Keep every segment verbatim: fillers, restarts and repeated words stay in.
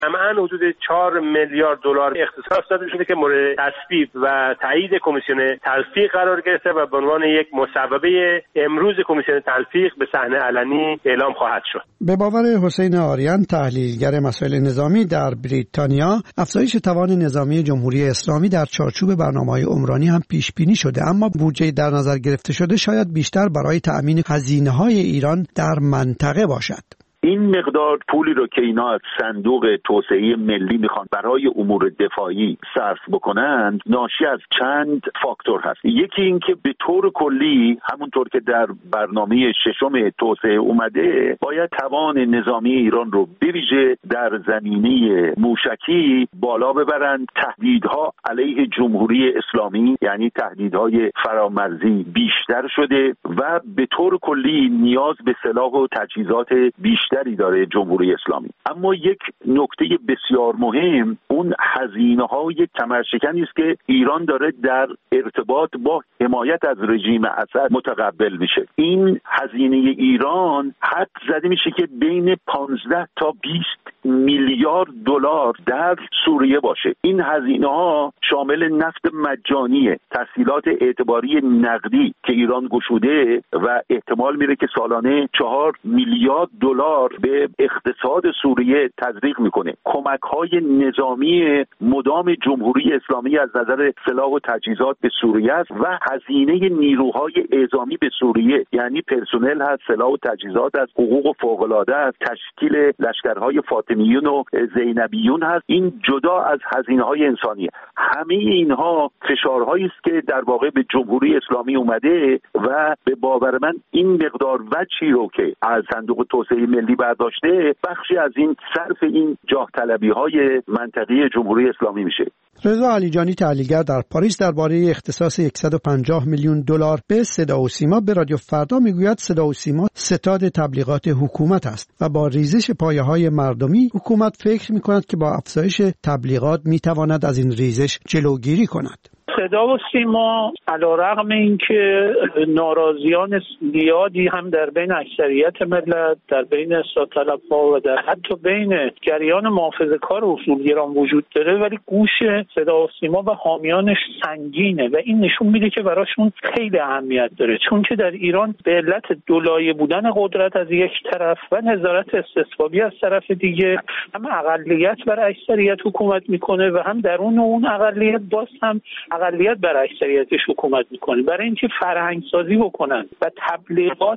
جمعاً حدود چهار میلیارد دلار اختصاص داده شده که مورد تصویب و تایید کمیسیون تلفیق قرار گرفته و به عنوان یک مصوبه امروز کمیسیون تلفیق به صحنه علنی اعلام خواهد شد. به باور حسین آریان، تحلیلگر مسائل نظامی در بریتانیا، افزایش توان نظامی جمهوری اسلامی در چارچوب برنامه‌های عمرانی هم پیش بینی شده، اما بودجه در نظر گرفته شده شاید بیشتر برای تأمین هزینه‌های ایران در منطقه باشد. این مقدار پولی رو که اینا از صندوق توسعه ملی میخوان برای امور دفاعی صرف بکنند ناشی از چند فاکتور هست. یکی این که به طور کلی همونطور که در برنامه ششم توسعه اومده باید توان نظامی ایران رو بویژه در زمینه موشکی بالا ببرند. تهدیدها علیه جمهوری اسلامی یعنی تهدیدهای فرامرزی بیشتر شده و به طور کلی نیاز به سلاح و تجهیزات بیشتر دری داره جمهوری اسلامی. اما یک نکته بسیار مهم اون هزینه‌های کمرشکنی است که ایران داره در ارتباط با حمایت از رژیم اسد متقبل میشه. این هزینه ایران حد زده میشه که بین پانزده تا بیست میلیارد دلار در سوریه باشه. این هزینه‌ها شامل نفت مجانی، تسهیلات اعتباری نقدی که ایران گشوده و احتمال میره که سالانه چهار میلیارد دلار به اقتصاد سوریه تزریق میکنه. کمک‌های نظامی مدام جمهوری اسلامی از نظر سلاح و تجهیزات به سوریه است و هزینه نیروهای اعزامی به سوریه یعنی پرسنل هست، سلاح و تجهیزات است، حقوق فوق‌العاده است، تشکیل لشکرهای فاطمیون و زینبیون هست. این جدا از هزینه‌های انسانیه. همه اینها فشارهایی است که در واقع به جمهوری اسلامی اومده و به باور من این مقدار وجهی رو که از صندوق توسعه ملی برداشته بخشی از این صرف این جاه طلبی های منطقی جمهوری اسلامی میشه. رضا علیجانی، تحلیلگر در پاریس، درباره اختصاص صد و پنجاه میلیون دلار به صدا و سیما به رادیو فردا میگوید صدا و سیما ستاد تبلیغات حکومت است و با ریزش پایه‌های مردمی حکومت فکر می‌کند که با افزایش تبلیغات می‌تواند از این ریزش جلوگیری کند. صدا و سیما علیرغم اینکه ناراضیان زیادی هم در بین اکثریت ملت، در بین اصلاح طلب‌ها و در حتی بین جریان محافظه‌کار اصولگران وجود داره، ولی گوش صدا و سیما و حامیانش سنگینه و این نشون میده که براشون خیلی اهمیت داره، چون که در ایران به علت دولایه بودن قدرت از یک طرف و نظارت استثبابی از طرف دیگه هم اقلیت بر اکثریت حکومت میکنه و هم درون اون اقلیت باز هم اقلیت بر اکثریتش حکومت میکنه. برای اینکه فرهنگ سازی بکنن و تبلیغات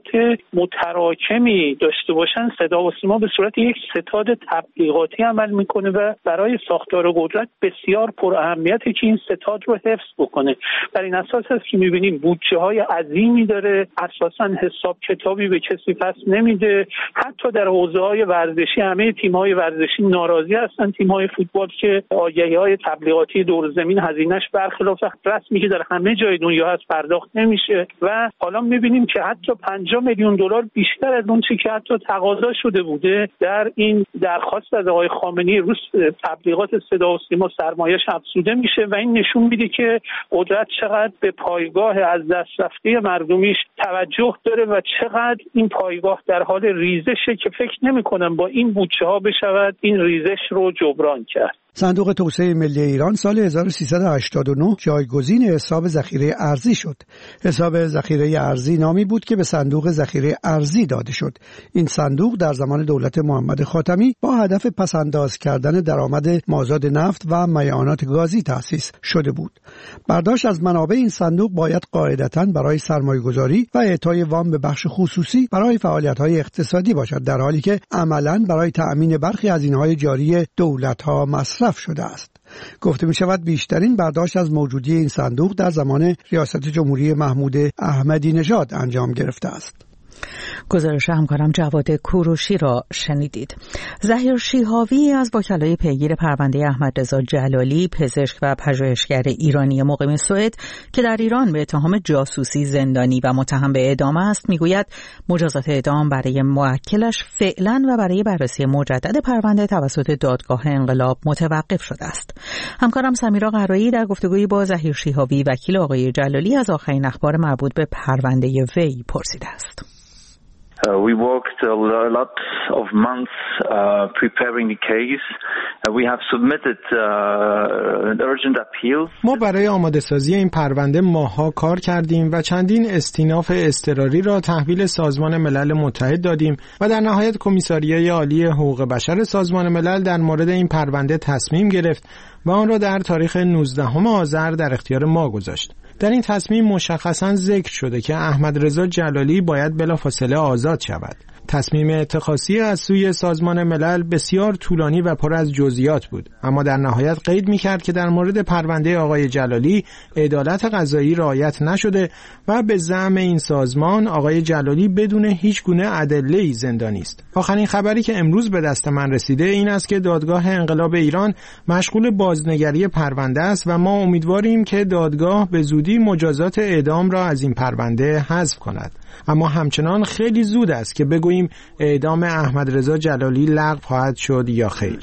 متراکمی داشته باشن، صدا و سیما به صورت یک ستاد تبلیغاتی عمل میکنه و برای ساختار قدرت بسیار پر اهمیته که این ستاد رو حفظ بکنه. بر این اساس است که میبینیم بودجه های عظیمی داره، اساسا حساب کتابی به کسی پس نمیده. حتی در حوزه های ورزشی همه تیم های ورزشی ناراضی هستن. تیم های فوتبال که آگهی های تبلیغاتی دور زمین هزینه‌اش برخلاف رسمی که در همه جای دنیا هست پرداخت نمیشه و حالا میبینیم که حتی پنجاه میلیون دلار بیشتر از اون چیزی که حتی تقاضا شده بوده در این درخواست از آقای خامنه‌ای روز تبلیغات صدا و سیما سرمایه‌اش افزوده میشه و این نشون میده که قدرت چقدر به پایگاه از دست رفته مردمیش توجه داره و چقدر این پایگاه در حال ریزشه که فکر نمی‌کنم با این بودجه ها بشود این ریزش رو جبران کرد. صندوق توسعه ملی ایران سال هزار و سیصد و هشتاد و نه جایگزین حساب ذخیره ارزی شد. حساب ذخیره ارزی نامی بود که به صندوق ذخیره ارزی داده شد. این صندوق در زمان دولت محمد خاتمی با هدف پس‌انداز کردن درآمد مازاد نفت و میعانات گازی تأسیس شده بود. برداشت از منابع این صندوق باید قاعدتاً برای سرمایه‌گذاری و اعطای وام به بخش خصوصی برای فعالیت‌های اقتصادی باشد، در حالی که عملاً برای تأمین برخی هزینه‌های جاری دولت‌ها مصرف شده است. گفته می شود بیشترین برداشت از موجودی این صندوق در زمان ریاست جمهوری محمود احمدی نژاد انجام گرفته است. گزارش همکارم جواد کوروشی را شنیدید. ظهیر شیهاوی از وکلای پیگیر پرونده احمدرضا جلالی، پزشک و پژوهشگر ایرانی مقیم سوئد که در ایران به اتهام جاسوسی زندانی و متهم به اعدام است، میگوید مجازات اعدام برای موکلش فعلا و برای بررسی مجدد پرونده توسط دادگاه انقلاب متوقف شده است. همکارم سمیرا قرایی در گفتگویی با ظهیر شیهاوی وکیل آقای جلالی از آخرین اخبار مربوط به پرونده وی پرسیده است. Uh, we worked a lot of months uh, preparing the case. Uh, we have submitted uh, an urgent appeal. ما برای آماده سازی این پرونده ماه‌ها کار کردیم و چندین استیناف اضطراری را تحویل سازمان ملل متحد دادیم و در نهایت کمیساریای عالی حقوق بشر سازمان ملل در مورد این پرونده تصمیم گرفت و آن را در تاریخ نوزدهم آذر در اختیار ما گذاشت. در این تصمیم مشخصاً ذکر شده که احمد رضا جلالی باید بلافاصله آزاد شود. تصمیم اتخاذی از سوی سازمان ملل بسیار طولانی و پر از جزئیات بود، اما در نهایت قید می‌کرد که در مورد پرونده آقای جلالی عدالت قضایی رعایت نشده و به زعم این سازمان آقای جلالی بدون هیچ گونه ادله‌ای زندانی است. آخرین خبری که امروز به دست من رسیده این است که دادگاه انقلاب ایران مشغول بازنگری پرونده است و ما امیدواریم که دادگاه به زودی مجازات اعدام را از این پرونده حذف کند. اما همچنان خیلی زود است که بگوییم اعدام احمد رضا جلالی لغو خواهد شد یا خیر.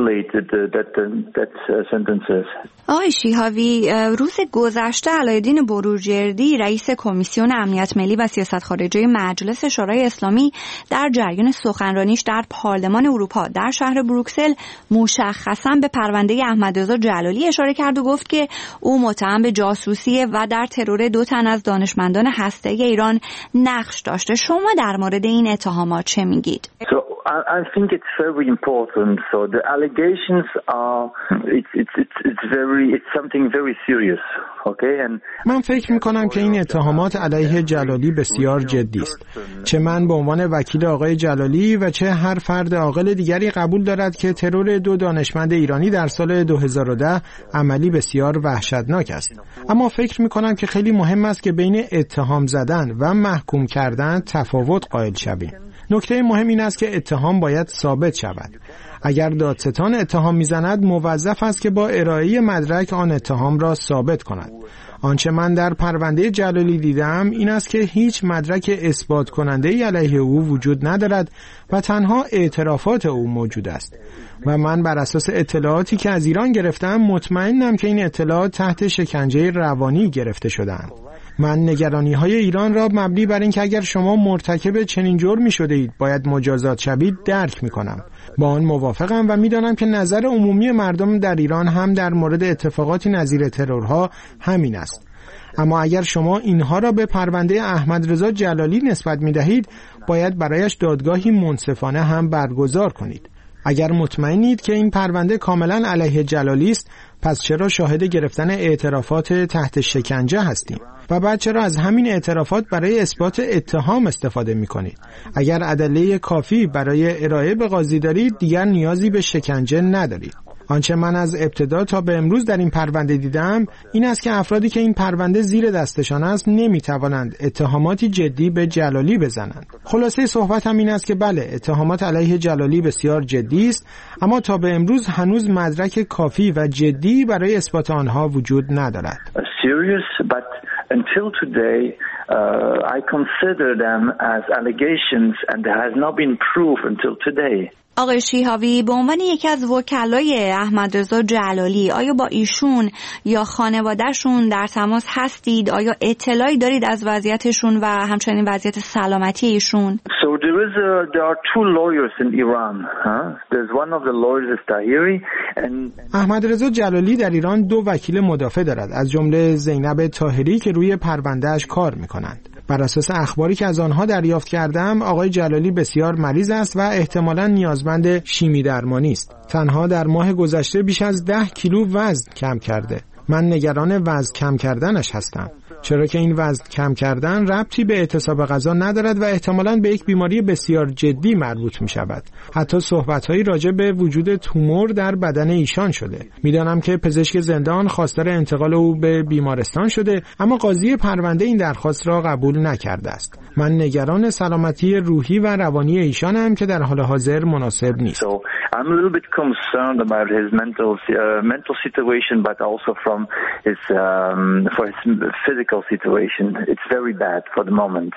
آقای شیهاوی، روز گذشته علایالدین بروجردی رئیس کمیسیون امنیت ملی و سیاست خارجی مجلس شورای اسلامی در جریان سخنرانیش در پارلمان اروپا در شهر بروکسل مشخصاً به پرونده احمد رضا جلالی اشاره کرد و گفت که او متهم به جاسوسی و در ترور دو تن از دانشمندان هسته‌ای ایران نقش داشته. شما در مورد این اتهامات چه میگید؟ So I, I think it's very important. So the allegations are it's it's it's it's very it's something very serious. Okay? And من فکر می‌کنم که این اتهامات علیه جلالی بسیار جدی است. چه من به عنوان وکیل آقای جلالی و چه هر فرد عاقل دیگری قبول دارد که ترور دو دانشمند ایرانی در سال دو هزار و ده عملی بسیار وحشتناک است. اما فکر می‌کنم که خیلی مهم است که بین اتهام زدن و محکوم کردن تفاوت قائل شویم. نکته مهم این است که اتهام باید ثابت شود. اگر دادستان اتهام میزند موظف است که با ارائه مدرک آن اتهام را ثابت کند. آنچه من در پرونده جلالی دیدم این است که هیچ مدرک اثبات کننده ای علیه او وجود ندارد و تنها اعترافات او موجود است و من بر اساس اطلاعاتی که از ایران گرفتم مطمئنم که این اطلاعات تحت شکنجه روانی گرفته شده‌اند. من نگرانی های ایران را مبنی بر این که اگر شما مرتکب چنین جرمی شده اید باید مجازات شوید درک می کنم. با آن موافقم و می دانم که نظر عمومی مردم در ایران هم در مورد اتفاقاتی نظیر ترورها همین است. اما اگر شما اینها را به پرونده احمد رضا جلالی نسبت می دهید باید برایش دادگاهی منصفانه هم برگزار کنید. اگر مطمئنید که این پرونده کاملا علیه جلالی است پس چرا شاهد گرفتن اعترافات تحت شکنجه هستیم؟ و بعد چرا از همین اعترافات برای اثبات اتهام استفاده می کنید؟ اگر ادله کافی برای ارائه به قاضی دارید دیگر نیازی به شکنجه ندارید. آنچه من از ابتدا تا به امروز در این پرونده دیدم این است که افرادی که این پرونده زیر دستشان است نمی توانند اتهاماتی جدی به جلالی بزنند. خلاصه صحبت هم این است که بله اتهامات علیه جلالی بسیار جدی است اما تا به امروز هنوز مدرک کافی و جدی برای اثبات آنها وجود ندارد. Serious, but until today uh, I consider them as allegations and there has not been proof until today. آقای شیهاوی، به عنوان یکی از وکلای احمد رضا جلالی آیا با ایشون یا خانوادهشون در تماس هستید؟ آیا اطلاعی دارید از وضعیتشون و همچنین وضعیت سلامتی ایشون؟ So there is a, there are two lawyers in Iran. Huh? There's one of the lawyers is Tahiri and احمد رضا جلالی در ایران دو وکیل مدافع دارد از جمله زینب طاهری که روی پروندهش کار می‌کنند. بر اساس اخباری که از آنها دریافت کردم آقای جلالی بسیار مریض است و احتمالاً نیازمند شیمی درمانی است. تنها در ماه گذشته بیش از ده کیلو وزن کم کرده. من نگران وزن کم کردنش هستم. چرا که این وزن کم کردن ربطی به اعتصاب غذا ندارد و احتمالاً به یک بیماری بسیار جدی مربوط می شود. حتی صحبت‌هایی راجع به وجود تومور در بدن ایشان شده. میدانم که پزشک زندان خواستار انتقال او به بیمارستان شده اما قاضی پرونده این درخواست را قبول نکرده است. من نگران سلامتی روحی و روانی ایشانم که در حال حاضر مناسب نیست. So I'm a little bit concerned about his mental uh, mental situation but also from his um, for his physical situation. It's very bad for the moment.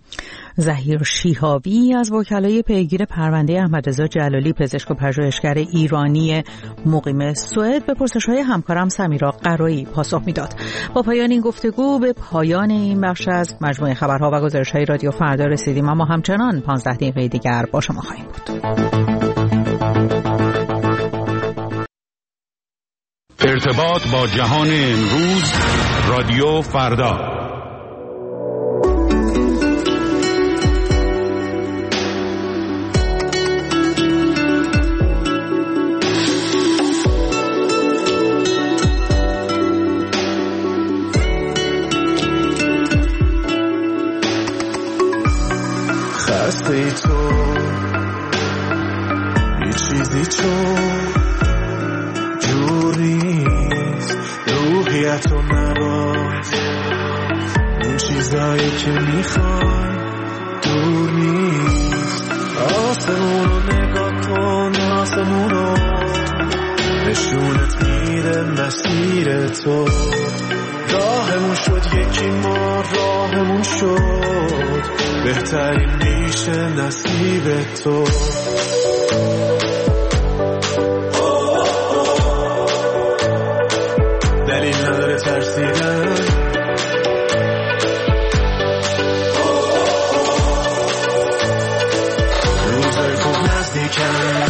ظهیر شیهاوی از وکلای پیگیر پرونده احمدرضا جلالی پزشک و پژوهشگر ایرانی مقیم سوئد به پرسش‌های همکارم سمیرا قرایی پاسخ میداد. با پایان این گفتگو به پایان این بخش از مجموعه خبرها و گزارش‌های رادیو فردا رسیدیم، اما همچنان پانزده دقیقه دیگر با شما خواهیم بود. ارتباط با جهان امروز، رادیو فردا. خسته تو یه چیزی چون جور نیست، روحیت و نباز اون چیزایی که میخوای دور نیست. آسمون رو نگاه کن، آسمون رو نشونت میده مسیر تو. راهمون شد یکی، ما راهمون شد بهترین میشه نصیب تو. دلیل نداره ترسیدن، روزای خوب نزدیکن.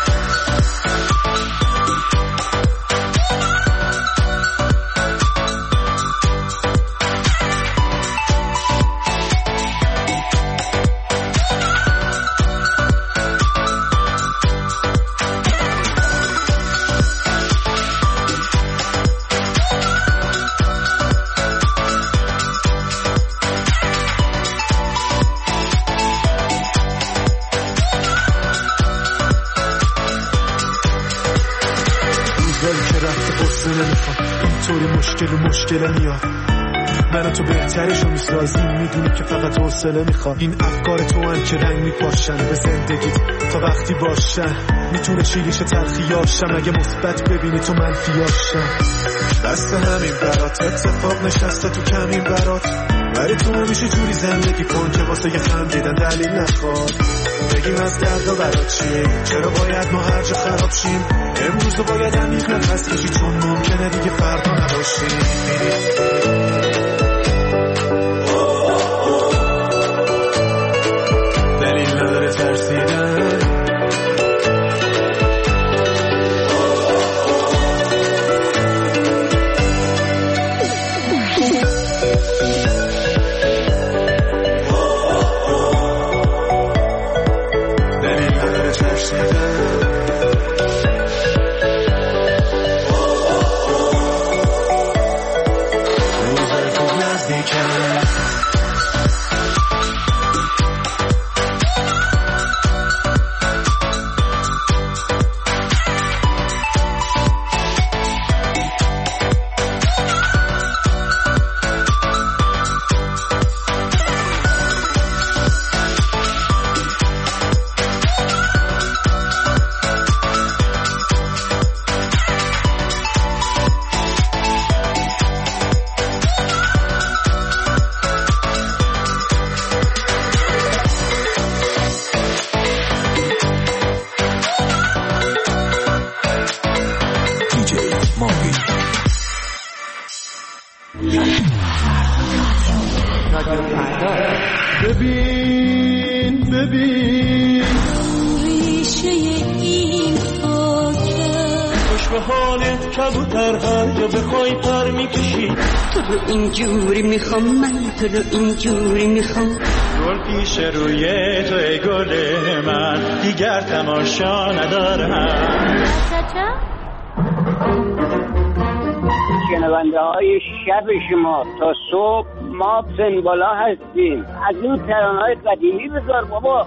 مشکل و مشکل میاد، من تو بهترشو میسازیم، میدونی که فقط حوصله میخواد. این افکار تو هم که رنگ میپاشن به زندگیت تا وقتی باشن، میتونه شیریش تلخیاشم اگه مثبت ببینی تو منفیاشم. دست همین برات اتفاق نشسته تو کمین برات، ولی تو همیشه جوری زندگی کن که واسه یه خندیدن دلیل نخواد. بگیم از دردا برات چیه، چرا باید ما هر جا خراب شیم. امروز رو باید عمیق نفس کشی چون ممکنه دیگه فردا نباشیم. دلیل نداره ترسیدن، دلیل نداره ترسیدن. ببین ببین ریشه این خاکه، خوش به حالت کبوتر هر جا بخوای پر میکشی. تو رو اینجوری میخوام، من تو رو اینجوری میخوام. گل پیش روی تو ای گل من، دیگر تماشا ندارم. شنونده های شب شما تا صبح ما سنبالا هستیم. از اون ترانه‌های قدیمی بذار بابا.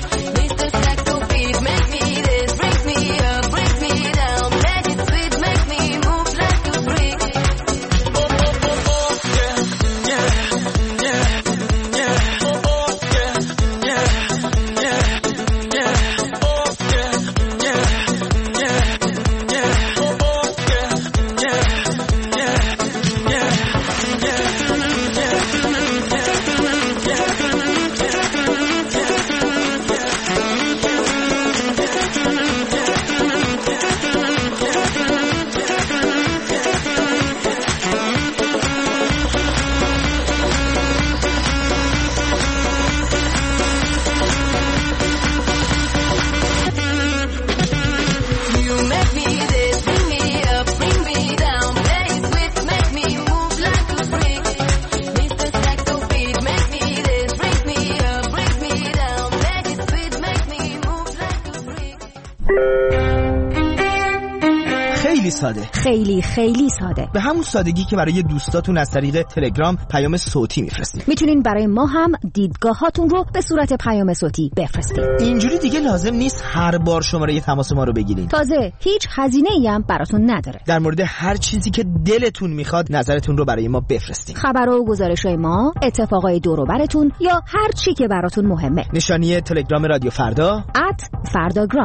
خیلی ساده. خیلی خیلی ساده. به همون سادگی که برای دوستاتون از طریق تلگرام پیام صوتی میفرستید. میتونین برای ما هم دیدگاهاتون رو به صورت پیام صوتی بفرستید. اینجوری دیگه لازم نیست هر بار شماره تماس ما رو بگیرین. تازه هیچ هزینه‌ای هم براتون نداره. در مورد هر چیزی که دلتون میخواد نظرتون رو برای ما بفرستین. خبر و گزارش‌های ما، اتفاقای دور و براتون یا هر چی که براتون مهمه. نشانی تلگرام رادیو فردا ات فرداگرام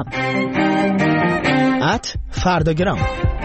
ات فرداگرام.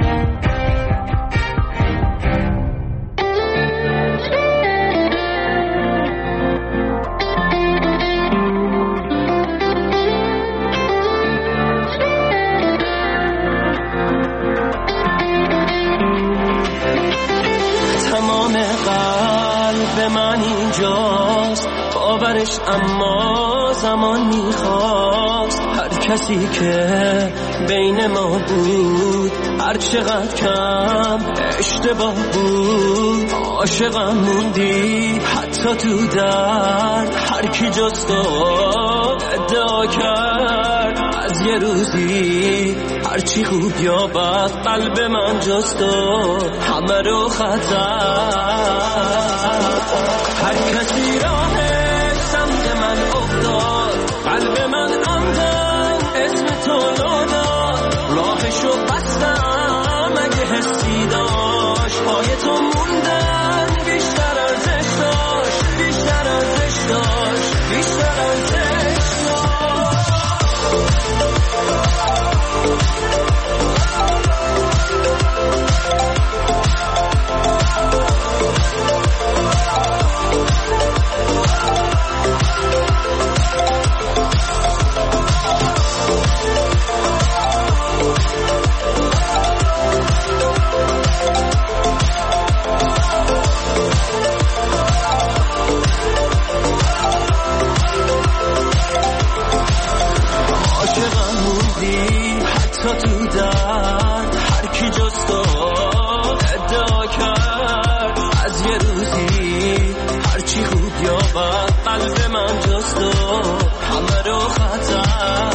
تمام قلب من اینجاست، باورش اما زمان میخواست. هر کسی که بین ما بود هر چقدر کم اشتباه بود، عاشقم موندی حتی تو درد. هر کی جز تو ادعا کرد از یه روزی هرچی خوب یا بد، قلب من جز تو همه رو خطر. هر کسی راهش سمت من افتاد، قلب من عمدن اسم تو لو داد. راهشو بستم اگه حسی داشت، پای تو موندن بیشتر ارزش داشت، بیشتر ارزش داشت، بیشتر ارزش داشت. حتی تو درد هر کی جز تو ادعا کرد از یه روزی هرچی خوب یا بد، قلب من جز تو همه رو خطر.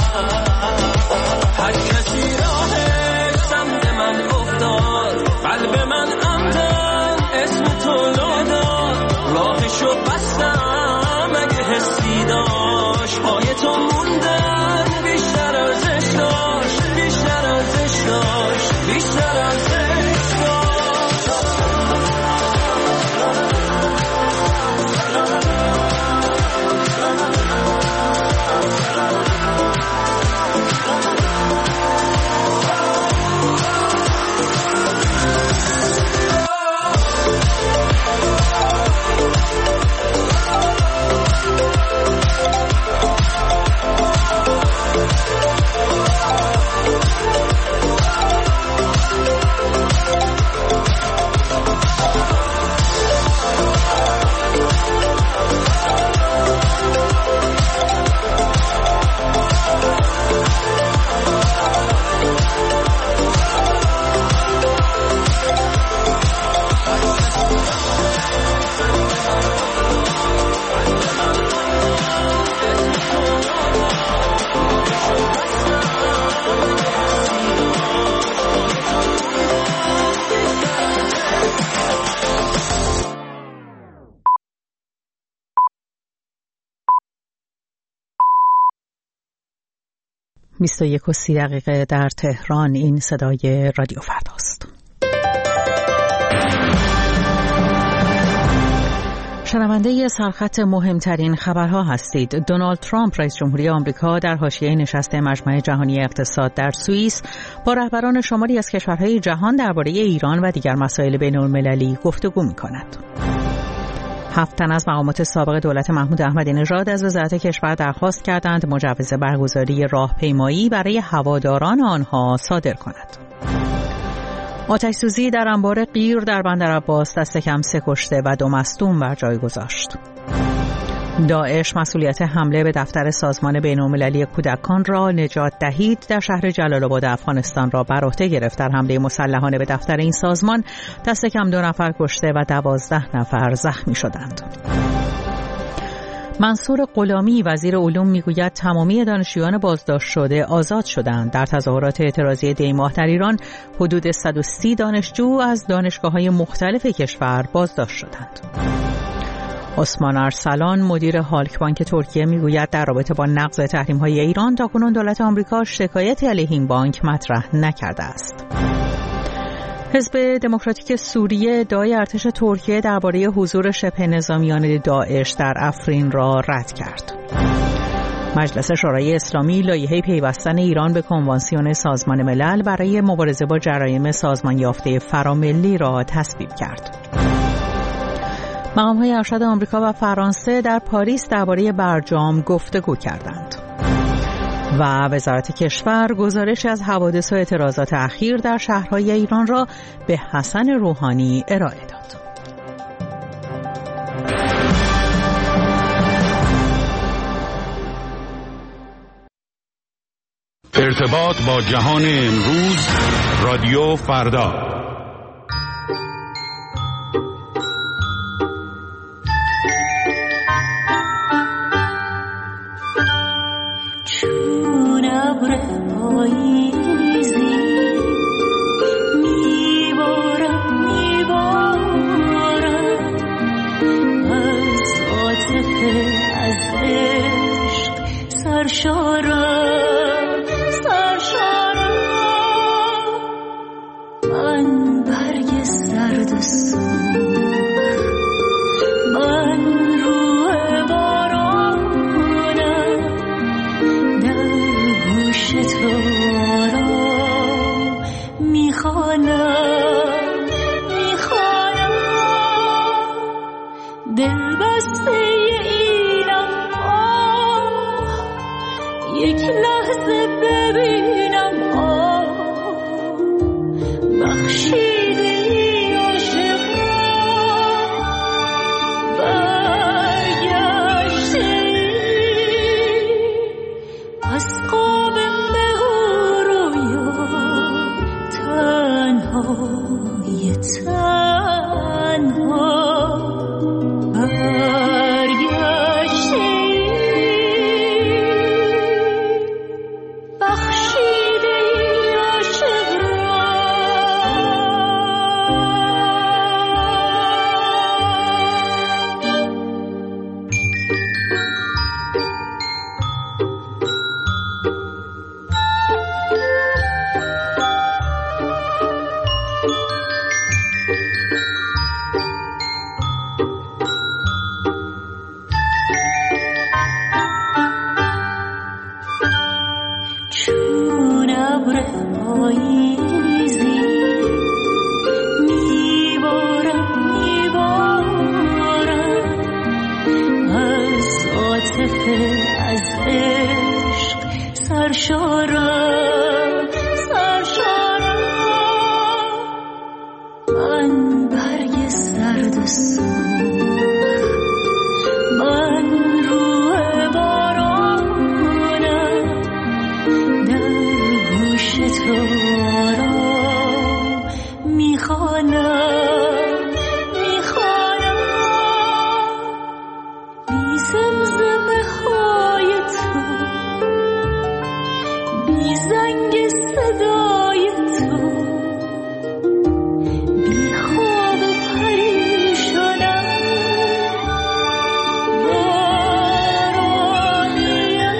هر کسی راهش سمت من افتاد، قلب من عمدن اسم تو لو داد. راهشو بستم اگه حسی داشت، پای تو موندن بیشتر ارزش داشت، بیشتر ارزش داشت، بیشتر ارزش داشت. بیست و یک و سی دقیقه در تهران. این صدای رادیو فرداست. شنونده سرخط مهمترین خبرها هستید. دونالد ترامپ رئیس جمهوری آمریکا در حاشیه نشست مجمع جهانی اقتصاد در سوئیس با رهبران شماری از کشورهای جهان درباره ایران و دیگر مسائل بین‌المللی گفتگو می‌کند. هفت تن از مقامات سابق دولت محمود احمدی نژاد از وزارت کشور درخواست کردند مجوز برگزاری راهپیمایی برای هواداران آنها صادر کند. آتش‌سوزی در انبار قیر در بندرعباس دست کم سه کشته و دو مصدوم بر جای گذاشت. داعش مسئولیت حمله به دفتر سازمان بین‌المللی کودکان را نجات دهید در شهر جلال آباد افغانستان را بر عهده گرفت. در حمله مسلحانه به دفتر این سازمان دست کم دو نفر کشته و دوازده نفر زخمی شدند. منصور غلامی وزیر علوم میگوید تمامی دانشجویان بازداشت شده آزاد شدند. در تظاهرات اعتراضی دی ماه در ایران حدود صد و سی دانشجو از دانشگاه‌های مختلف کشور بازداشت شدند. عثمان ارسلان مدیر هالک بانک ترکیه میگوید در رابطه با نقض تحریم‌های ایران تاکنون دولت آمریکا شکایتی علیه این بانک مطرح نکرده است. حزب دموکراتیک سوریه ادعای ارتش ترکیه درباره حضور شبه نظامیان داعش در افرین را رد کرد. مجلس شورای اسلامی لایحه پیوستن ایران به کنوانسیون سازمان ملل برای مبارزه با جرایم سازمان یافته فراملی را تصویب کرد. مقام‌های ارشد آمریکا و فرانسه در پاریس درباره برجام گفتگو کردند. و وزارت کشور گزارش از حوادث و اعتراضات اخیر در شهرهای ایران را به حسن روحانی ارائه داد. ارتباط با جهان امروز، رادیو فردا. پاییزی میبارد میبارد از عاطفه از عشق سرشارم سرشارم من برگ سرد و سوخ من روح بارانم در گوش تو میخوانم میخوانم دل بسته اینم آه یک لحظه ببینم آه بخشیدی عاشق برگشته از خواب تنهای تنها برگشتی بخشیدی عاشق را پاییزی میبارد میبارد از عاطفه از عشق سرشارم سرشارم من برگ سرد و سوخ من روح بارانم در گوش تو میخوانم میخوانم بی زمزمه های تو بی زنگ صدای تو بی خواب و پریشانم بارانیم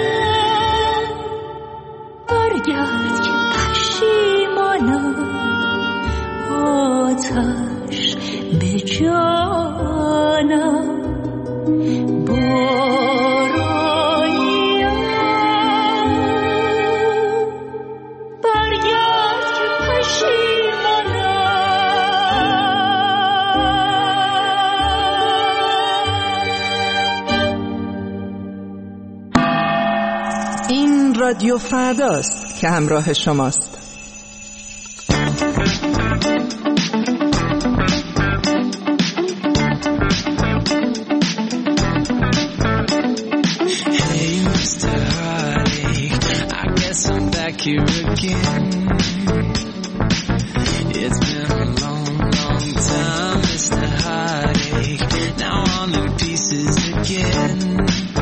برگرد که پشیمانم آتش به جانم بارانیم برگرد که پشیمانم. این رادیو فرداست که همراه شماست. Here again. It's been a long, long time, Mister Heartache. Now I'm in pieces again.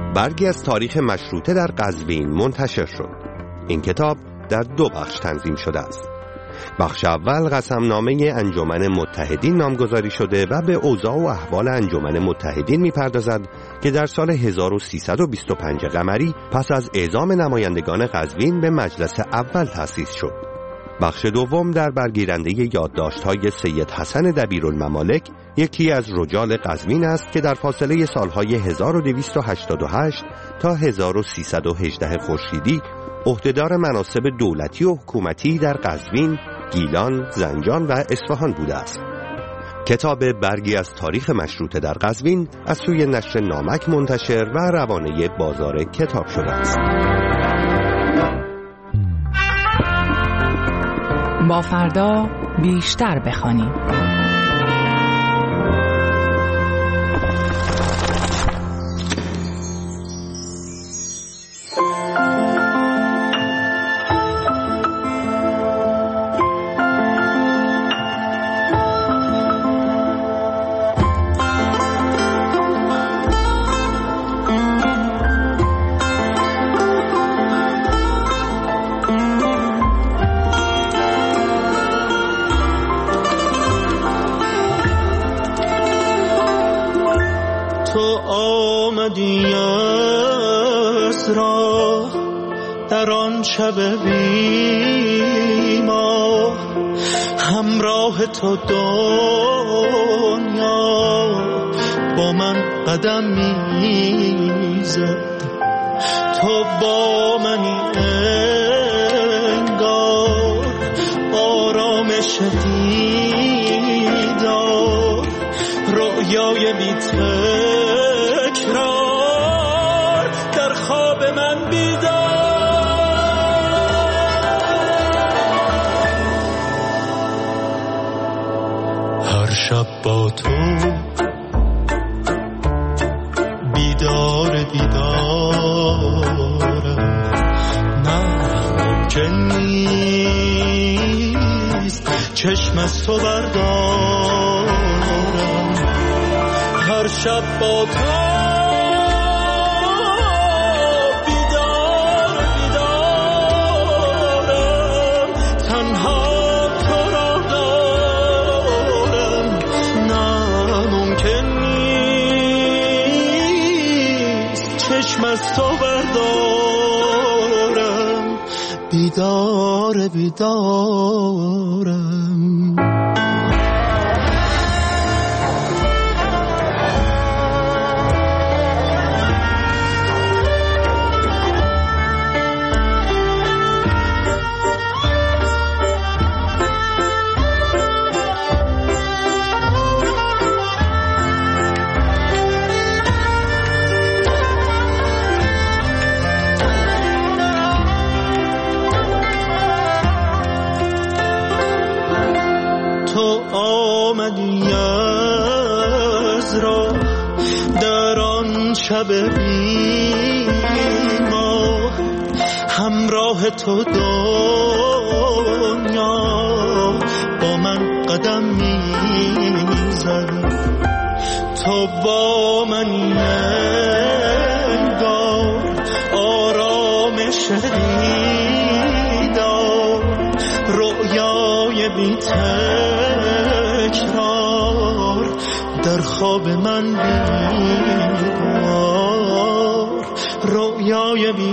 برگی از تاریخ مشروطه در قزوین منتشر شد. این کتاب در دو بخش تنظیم شده است. بخش اول قسمنامه انجمن متحدین نامگذاری شده و به اوضاع و احوال انجمن متحدین می‌پردازد که در سال هزار و سیصد و بیست و پنج قمری پس از اعزام نمایندگان قزوین به مجلس اول تأسیس شد. بخش دوم در برگیرنده یادداشت‌های سید حسن دبیرالممالک، یکی از رجال قزوین است که در فاصله سالهای هزار و دویست و هشتاد و هشت تا هزار و سیصد و هجده خورشیدی عهدهدار مناصب دولتی و حکومتی در قزوین، گیلان، زنجان و اصفهان بوده است. کتاب برگی از تاریخ مشروطه در قزوین از سوی نشر نامک منتشر و روانه بازار کتاب شده است. با فردا بیشتر بخوانیم. شب بیما همراه تو دنیا با من قدم میزد، تو با منی انگار آرامش دیدار، رویای بی تکرار در خواب من بیدار. شب با تو بیدار بیدارم، نه ممکن نیست چشم از تو بردارم. هر شب با تو از تو بردارم، بیدار بیدارم. شب بیما همراه تو دنیا با من قدم میزد، تو با من انگار آرامش دیدار، رویای بی تکرار در خواب من بیدار، رویای بی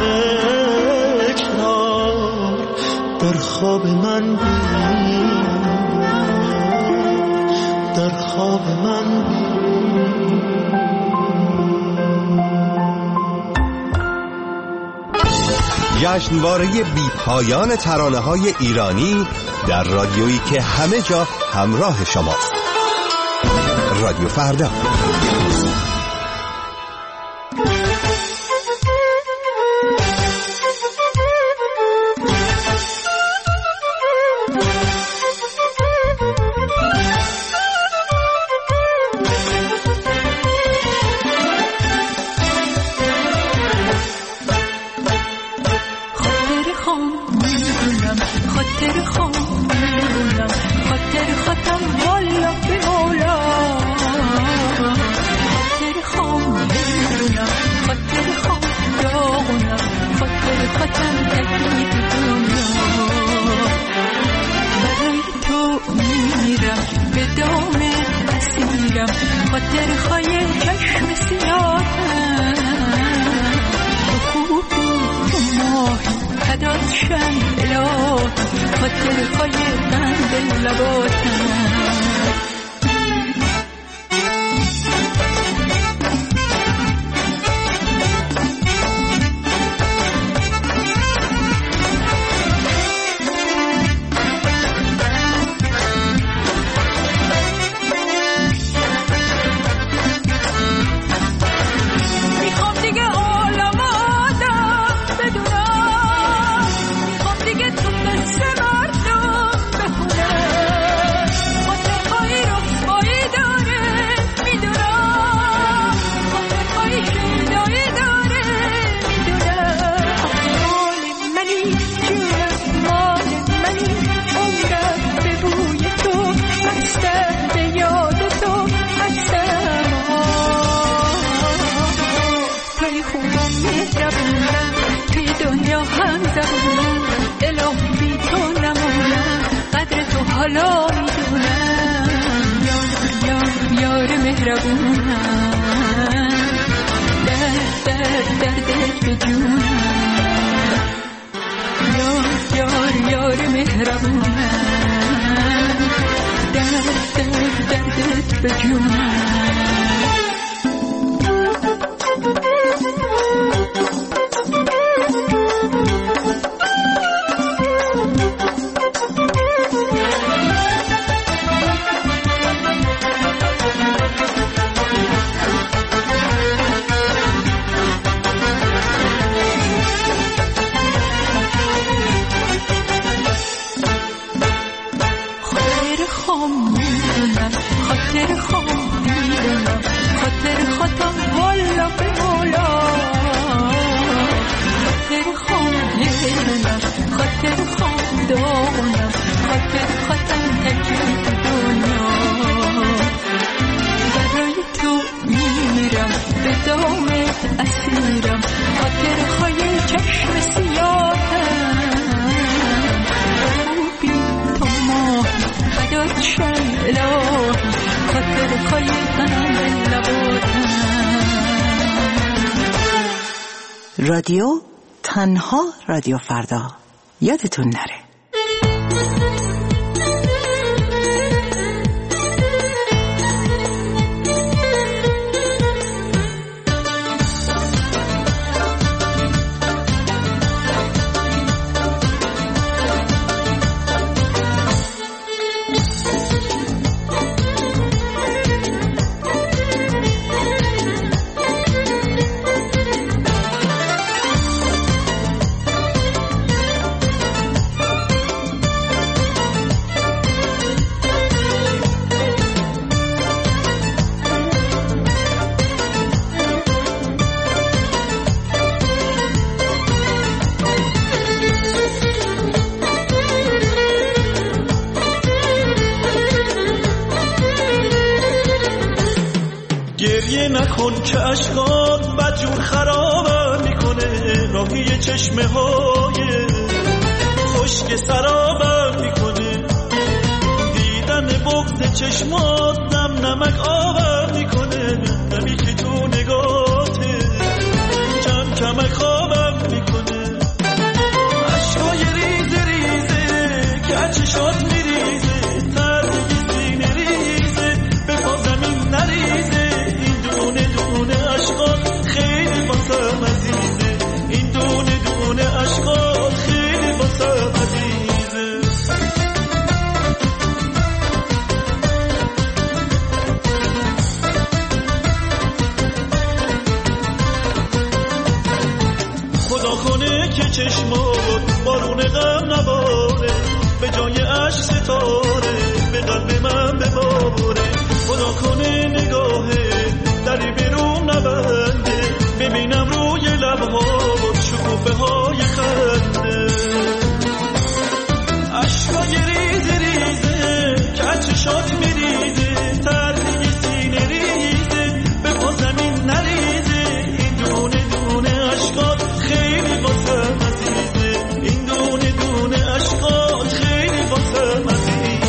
تکرار در خواب من بیدار، در خواب من بیدار. جشنواره بی پایان ترانه‌های ایرانی در رادیویی که همه جا همراه شماست. رادیو فردا. خاطر شن الهی خاطر های قند لباتم. حالا میدونم یار یار یار مهربونم، درد درد دردت به جونم. یار یار یار مهربونم، درد درد دردت به جونم. رادیو تنها رادیو فردا، یادتون نره. نکن که اشکات بدجور خرابم میکنه، راهی چشمه های خشک سرابم میکنه، دیدن بغض چشمات نم نمک آبم میکنه، نمی که تو نگاته کم کمک خوابم میکنه، اشکای ریز ریزه که چشات میریزه، تردی سینه ریزه به پا زمین نریزه، دونه دونه عشقات خیلی واسم عزیزه، این دونه دونه عشقات خیلی واسم عزیزه. خدا کنه که چشمات بارون غم نباره، به جای عشق ستاره به قلب من بباره، خدا کنه نگاهه دری بیرون نبنده، ببینم روی لبها شکوفه های خنده، اشکای ریز ریزه که چشات میریزه، تردی سینه ریزه به پا زمین نریزه، این دونه دونه اشکات خیلی واسم عزیزه، این دونه دونه اشکات خیلی واسم عزیزه.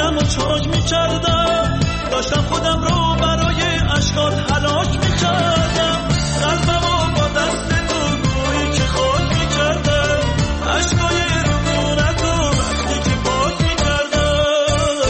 دلم رو چاک میکردم، داشتم خودم رو برای اشکات هلاک میکردم، قلبم رو با دست تو گویی که خاک میکردم، اشکای رمونت رو وقتی که پاک میکردم،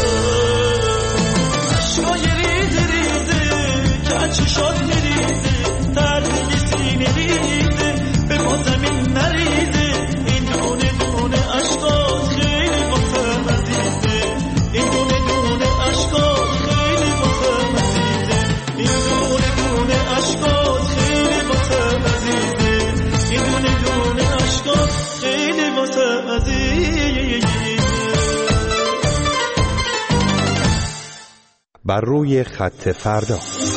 اشکای ریزی ریزی که از چشات میریزی، تردی سینه ریزی به ما زمین نریزی، این دونه دونه اشکات خیلی واسه عزیزه، این دونه دونه اشکات خیلی واسه عزیزه، این دونه دونه اشکات خیلی واسه عزیزه، این دونه دونه اشکات خیلی واسه عزیزه. بر روی خط فردا.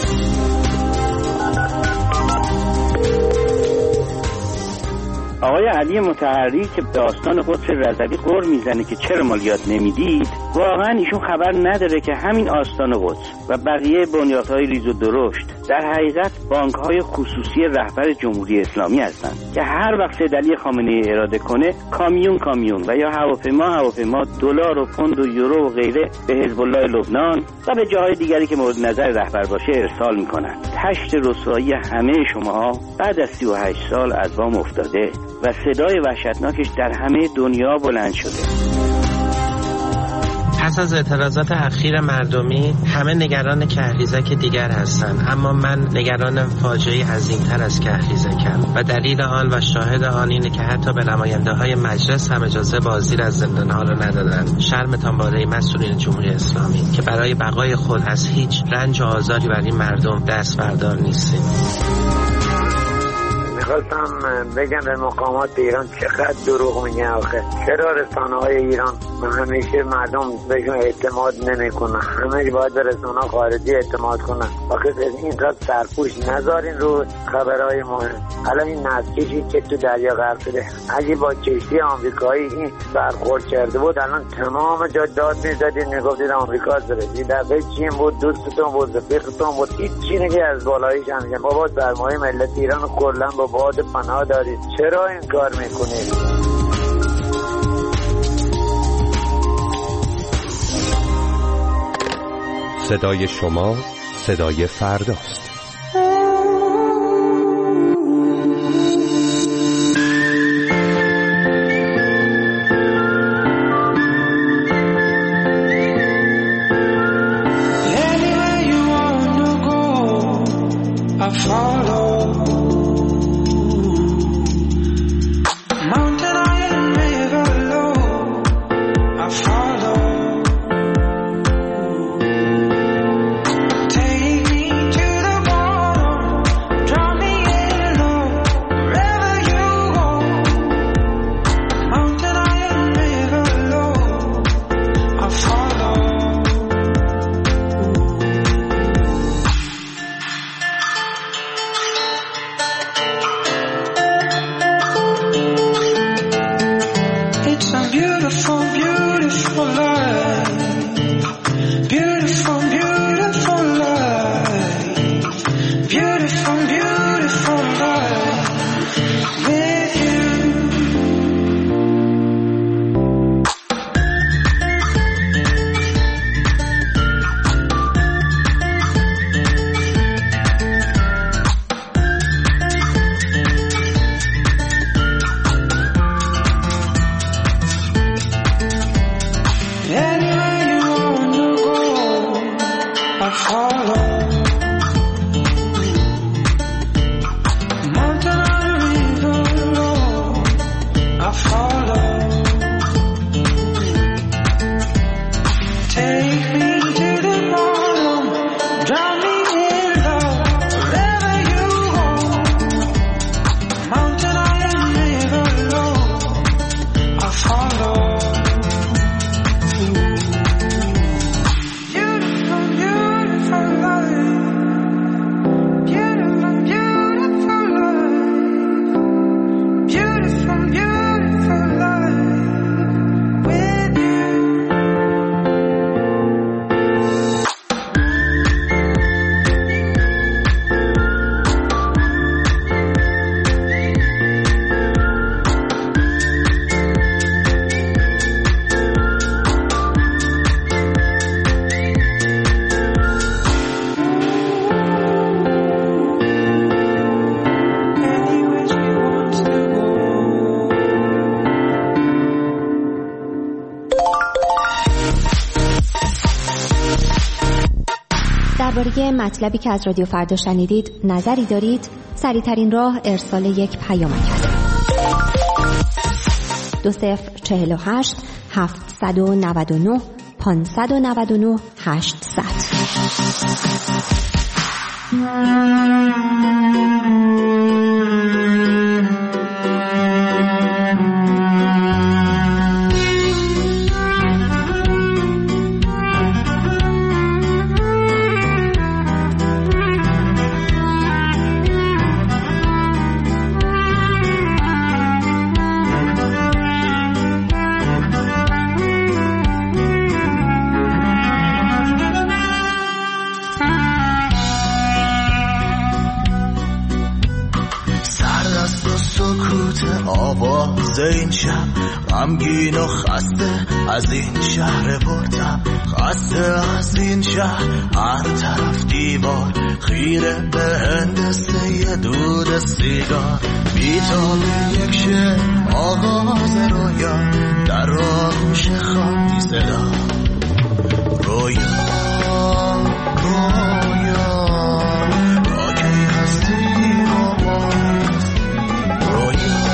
آقای علی مطهری که داستان قدس رضوی قر میزنه که چرا مالیات نمیدید، واقعا ایشون خبر نداره که همین آستان قدس و بقیه بنیادهای ریز و درشت در حقیقت بانک‌های خصوصی رهبر جمهوری اسلامی هستند که هر وقت سید علی خامنه‌ای اراده کنه کامیون کامیون و یا هواپیما هواپیما دلار و پوند و یورو و غیره به حزب الله لبنان و به جاهای دیگری که مورد نظر رهبر باشه ارسال میکنن. تشت رسوایی همه شماها بعد از سی و هشت سال از وام افتاده و صدای وحشتناکش در همه دنیا بلند شده. پس از اعتراضات اخیر مردمی همه نگران کهریزک دیگر هستند، اما من نگران فاجعه عظیمتر از کهریزکم و دلیل آن و شاهد آن اینه که حتی به نماینده های مجلس هم اجازه بازدید از زندانها رو ندادن. شرمتان باره مسئولین جمهوری اسلامی که برای بقای خود از هیچ رنج و آزاری بر این مردم دست بردار نیستیم. میخواستم بگم به مقامات ایران چقدر دروغ میگن آخه. چرا رسانه های ایران همیشه مردم بهشون اعتماد نمیکنن؟ همه باید به رسانه خارجی اعتماد کنن. آخه اینقدر سرپوش نذارین رو خبرهای مهم. الان این نفتکشی که تو دریا غرق شده اگه با کشتی آمریکایی این برخورد کرده بود الان تمام جا داد میزدین میگفتید آمریکا داره. این دفعه چین بود، دوستتون بود، رفیقتون بود، هیچ چی نگه از بالایش هم میگن بابا سرمایه ملت ایران کلا با باد پناه دارید، چرا این کار میکنید؟ صدای شما صدای فرداست. درباره مطلبی که از رادیو فردا شنیدید نظری دارید؟ سریع‌ترین راه ارسال یک پیامک است. دو صفر چهل و هشت هفتصد و نود و نه پانصد و نود و نه هشتصد. آواز این شب غمگین و خسته از این شهر بردم، خسته از این شهر، هر طرف دیوار خیره به هندسه یه دود سیگار، بیتاب یک شعر آغاز رویا، در آغوش خواهی صدا رویا رویا با کی هستی و ما رویا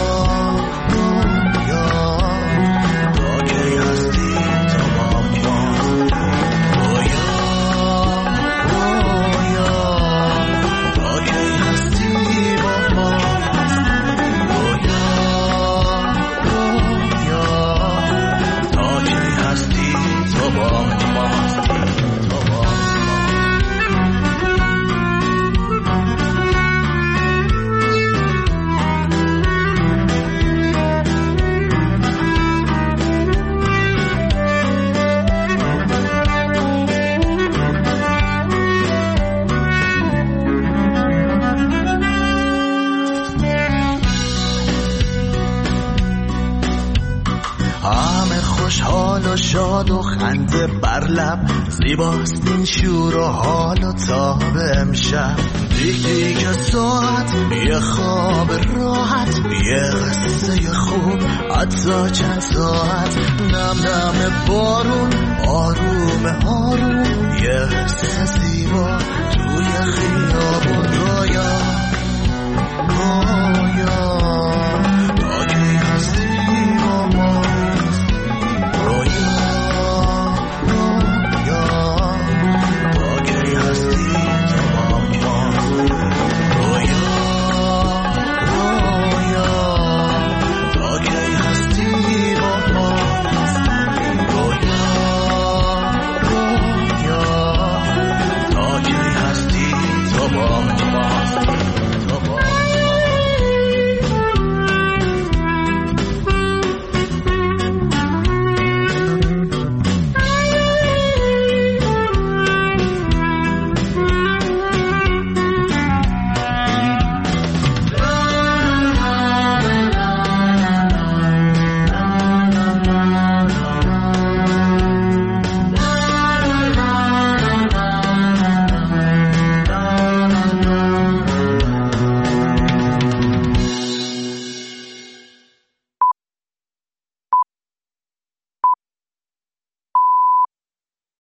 شاد و خنده بر لب، زیباست این شور و حال و تاب امشب، دیگ دیگ ساعت یه خواب راحت، یه قصه خوب حتی چند ساعت، نم نم بارون آروم